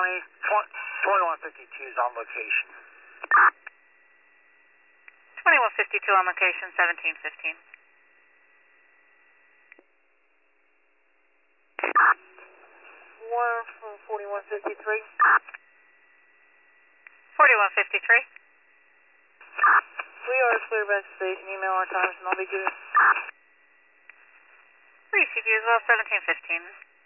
2152 is on location. 2152 on location, 1715. 4153. 4153. We are clear back to station. Email our times and I'll be good. Receive you as well, 1715.